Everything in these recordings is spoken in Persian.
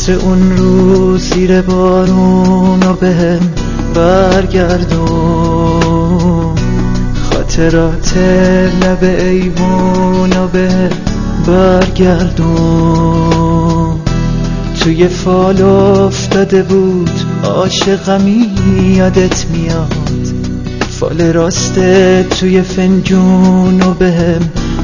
عصر اون روز زیر بارونو بهم برگردون، خاطرات لب ایوونو بهم برگردون. توی فال افتاده بود عاشقمی یادت میاد، فال راسته توی فنجونو بهم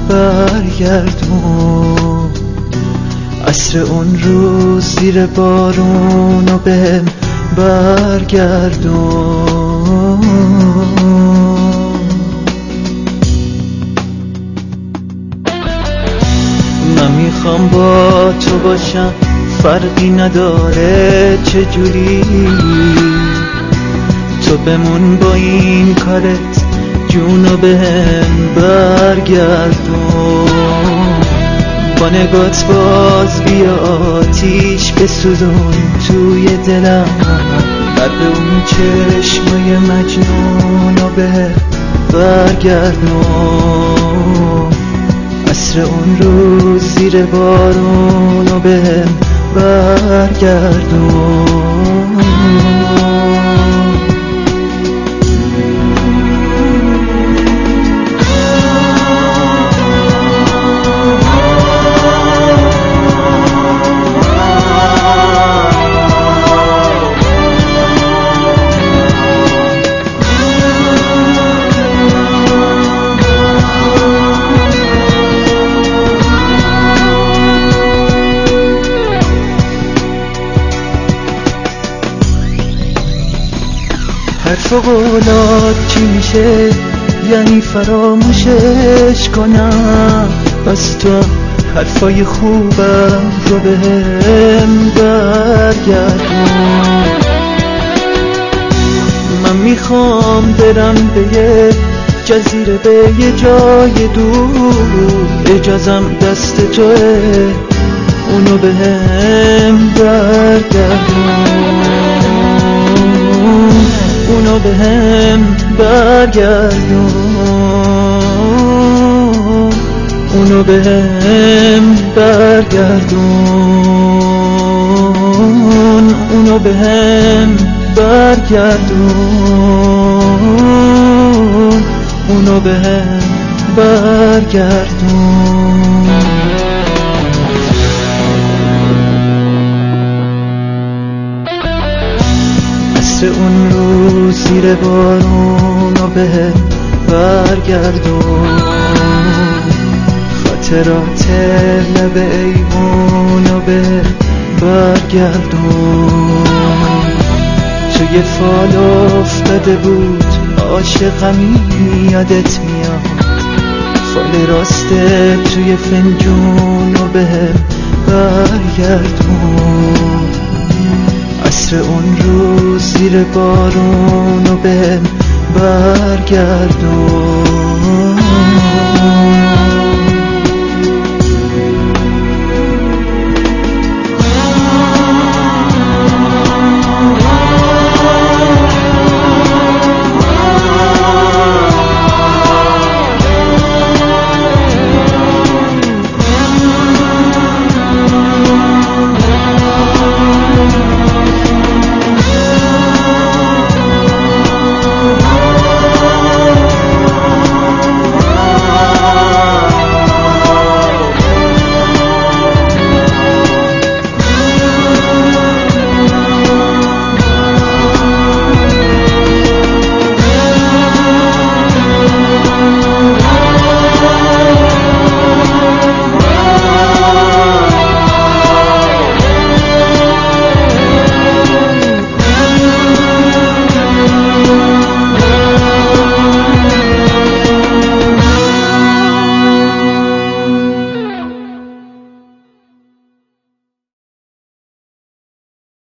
برگردون. عصر اون روز زیر بارونو بهم برگردون. من میخوام با تو باشم، فرقی نداره چجوری، تو بمون با این کارت، جونو بهم برگردون. با نگات باز بیا آتیش بسوزون توی دلم، قلب اون چشمای مجنونو بهم برگردون. عصر اون روز زیر بارونو بهم برگردون. حرف و قولات چی میشه؟ یعنی فراموشش کنم؟ پس تو حرفای خوبم رو بهم برگردون. من میخوام برم به یه جزیره، به یه جای دور، اجازم دست توه، اونو بهم برگردون. اونو بهم برگردون. اونو بهم برگردون. اونو بهم برگردون. اونو بهم برگردون. عصر اون روز زیر بارونو بهم برگردون، خاطرات لب ایوونو بهم برگردون. توی فال افتاده بود عاشقمی یادت میاد، فال راسته توی فنجونو بهم برگردون. عصر اون روز زیر بارونو بهم برگردون.